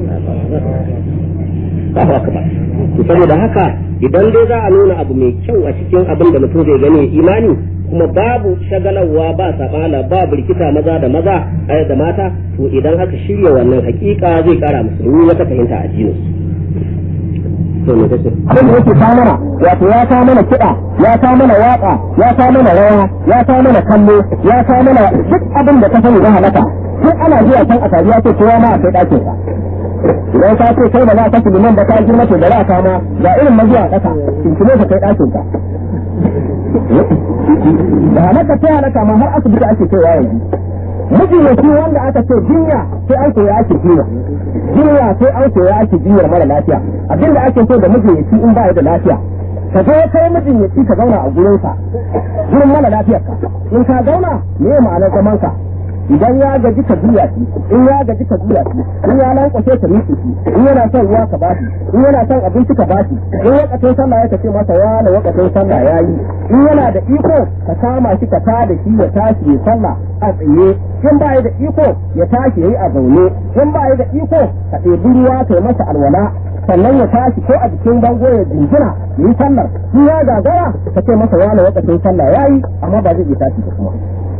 ba haka ba saboda haka idan dai za a nuna abu mai kyau a cikin abin da mutum zai gani imani kuma babu shagalarwa ba sabala ba birkita maza da mata to idan aka shirya wannan hakika zai kara musulmi wata fahimta a addinin abin da yake ta mana wato ya ta mana kiɗa ya ta mana waƙa ya ta mana rawa ya ta mana kallo ya ta mana duk abin da ka sani na halaka sai ana zuwa can a tabiya ce kowa ma a kai ɗakin sa idan ka ce kai ba za ka ci liman da ka girma to da za ka ma ga irin mazuwa ƙasa kinkine ka kai ɗakin ka da halaka ta halaka ma har asibiti ake kaiwa yanzu mijinyaci wanda aka ce jinya sai an koya ake jinya sai an koya ake jinyar mara lafiya abinda ake so da mijinyaci in ba ya da lafiya ka zo kai mijinyaci ka zauna a gurinsa gurin mara lafiyarka in ka zauna me ma'anar zaman ka idan ya gaji ka juya shi in ya gaji ka juya shi in ya lankwashe ka miƙe shi in yana son ruwa ka bashi in yana son abinci ka bashi in wakatun sallah ya kace masa ya na wakatun sallah yayi in yana da iko ka kama shi ka tada shi ya tashi ya sallah a tsaye in ba da iko ya tashi yayi a zaune in ba da iko ka ɗebi ruwa kai masa alwala sannan ya tashi ko a jikin bango ya jingina yi sallar in ya gagara ka ce masa ya na wakatun sallah yayi amma ba zai iya tashi da kuma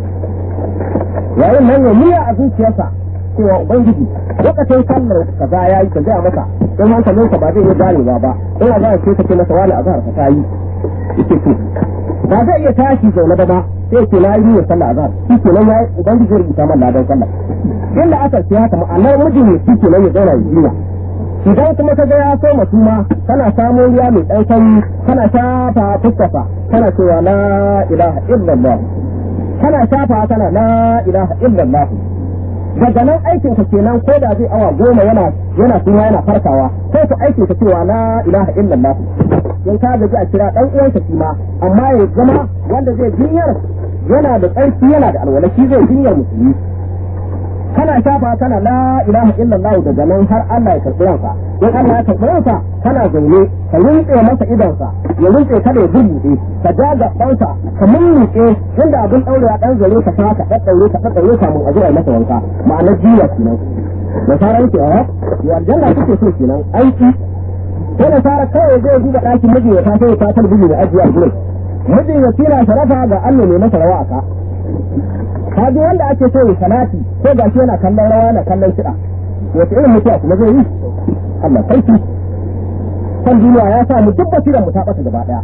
yayin nan ya niyya a zuciyarsa cewa ubangiji lokacin sallar kaza yayi ka gaya masa in hankalin ka ba zai iya ganewa ba in a zai ce ka ce masa wani azhar ka tayi yake to ba zai iya tashi zaune ba sai ce na yi niyyar sallar azhar shi ke nan yayi ubangiji ya rubuta man ladan sallar inda aka ce haka ma'anar mijin ne shi ke nan ya zauna ya jinya idan kuma ka ga ya so masuma kana samun ruwa mai ɗan sanyi kana shafa fuskarsa kana cewa la ilaha illallah kana shafa kana la ilaha illallah daga nan aikin ka kenan ko da zai awa 10 yana kuma yana farkawa ko ka aikin ka cewa la ilaha illallah in ka gaji a kira dan uwanka shi ma amma ya zama wanda zai jinyar yana da tsarki yana da alwala shi zai jinyar musulmi kana shafa kana la ilaha illallah daga nan har Allah ya karbi ranka in Allah ya karbi ranka kana zaune ka rinƙe masa idansa ya rinƙe kada ya burbuɗe ka ja gabansa ka mulluƙe inda abin ɗaure ya ɗan zare ka sa ka ɗaɗɗaure kamun a zuwa masa wanka ma'anar jiya kenan nasara yake a aljanna suke so kenan aiki sai nasara kawai zai duba ɗakin miji ya tafi ya tafi biji da ajiya a gurin mijin ya tira sharafa ga Allah ne masa rawa aka kaji wanda ake so ya salati ko ga shi yana kallon rawa na kallon kiɗa wata irin mutuwa kuma zai yi Allah sarki kan duniya ya sa mu duk basiran mu ta ɓata gaba ɗaya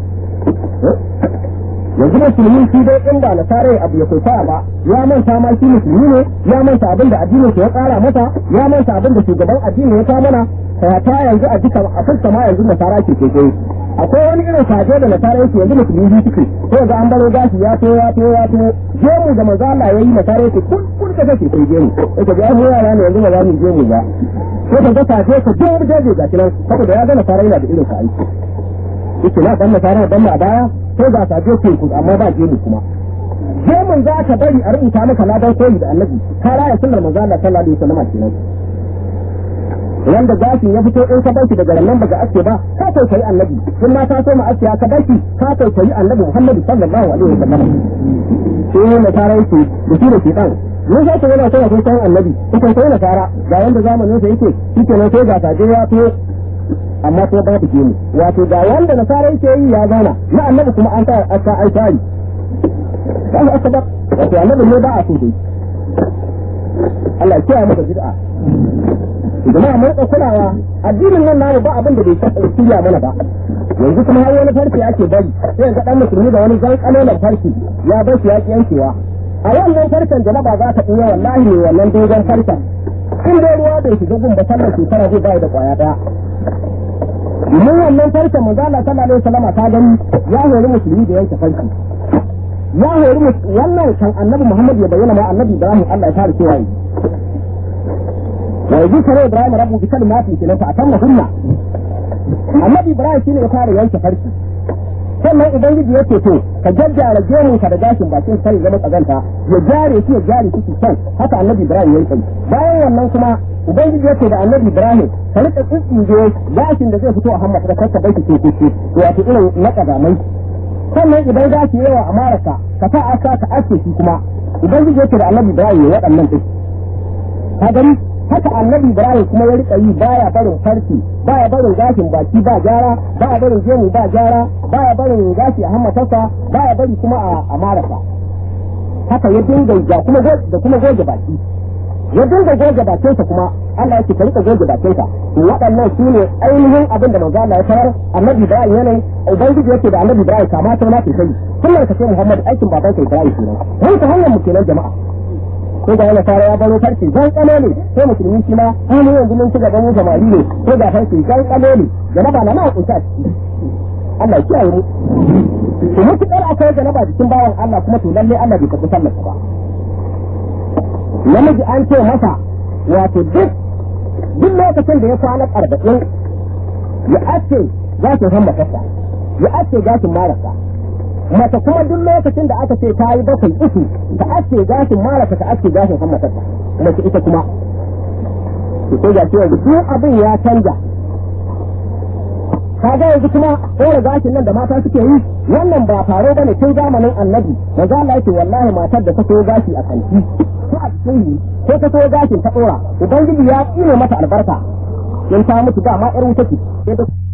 yanzu musulmi shi dai in ba nasara abu ya kwaikwaya ba ya manta ma shi musulmi ne ya manta abin da addinin ya tsara masa ya manta abin da shugaban addini ya ta mana ta yanzu a duka a fuska ma yanzu nasara ke ke akwai wani irin saje da nasara yake yanzu musulmi biyu suke ko ga an baro gashi ya to gemu da manzo Allah yayi nasara yake kun da kake kai gemu yake ga mu yara ne yanzu ba za mu gemu ba ko ka ga saje ka duk da ga kinan saboda ya ga nasara yana da irin sa aiki yake na dan nasara dan ma baya ko ga saje ku amma ba gemu kuma gemun za ka bari a rubuta maka ladan koyi da annabi ka raya sunnar manzo Allah sallallahu alaihi wasallam kenan wanda gashin ya fito in ka barki daga nan baka aske ba ka kai annabi in ma ta so ma aske ka barki ka kai annabi Muhammad sallallahu alaihi wasallam sai ne tare yake da shi da shi dan mun sai ta yana so kai annabi ko kai na fara ga wanda zamanin sa yake shike ne sai ga taje ya to amma to ba ta gemu wato ga wanda nasara yake yi ya gana na annabi kuma an ta aka ai tari sai aka ba wato annabi ne ba a so dai Allah ya kiyaye maka bid'a jama'a mun kulawa addinin nan namu ba abin da bai shirya mana ba yanzu kuma har wani farki ake bari sai ga dan musulmi da wani zan kalolan farki ya bar shi ya yankewa a wannan farkan da ba za ta iya wallahi ne wannan dogon farkan in dai ruwa bai shiga gun ba sallar shekara zai bai da kwaya daya mun wannan farkan manzo Allah sallallahu alaihi wasallam ta gani ya hori musulmi da yanke farki ya hori wannan kan annabi Muhammad ya bayyana ma annabi Ibrahim Allah ya fara cewa ويجي كره إبراهيم ربه بكلمات كنا فأتمهن النبي إبراهيم شيء يقارئ ينشف فرشي sannan idan gidi yake to ka jajjara gemun ka da gashin bakin sai zama kazanta ya jare shi kyau haka annabi Ibrahim ya yi bayan wannan kuma ubangiji yake da annabi Ibrahim ka rika tsinje gashin da zai fito a hammata da kanka baiki ke kuce wato irin na kazamai sannan idan gashi yawa a maraka ka sa aka ka aske shi kuma ubangiji yake da annabi Ibrahim ya waɗannan din ka gani haka annabi Ibrahim kuma ya rika yi baya barin farki baya barin gashin baki ba gyara baya barin gemu ba gyara baya barin gashi a hammatarsa baya bari kuma a marasa haka ya dinga ja kuma da kuma goge baki ya dinga goge bakinsa kuma Allah yake ka rika goge bakinsa waɗannan su ne ainihin abin da manzo Allah ya tarar annabi Ibrahim yana ubangiji yake da annabi Ibrahim kama ta na kai kullum ka ce Muhammad aikin babanka Ibrahim kenan wai ta hanyar mu kenan jama'a ko ga yana fara ya baro farce zan kalo ne sai musulmi shi ma hannu yanzu mun ci gaban mu jama'ari ne ko ga farce zan kalo ne janaba na ma kunta ciki Allah ya kiyaye mu to mutukar akwai janaba cikin bawan Allah kuma to lalle Allah bai karɓi sallar ba namiji an ce masa wato duk lokacin da ya kwana 40 ya ace gashin hammatarsa ya ace gashin marasa mata kuma duk lokacin da aka ce ta yi 7 uku ta ace gashin marasa ta ace gashin hammatarsa mace ita kuma to ga cewa duk abin ya canja kaga yanzu kuma ɗora gashin nan da mata suke yi wannan ba faro bane tun zamanin annabi manzo Allah yake wallahi matar da ta so gashi a kanti ko a cikin ko ta so gashin ta ɗora ubangiji ya tsine mata albarka in ta mutu ba ma ƴar wuta ce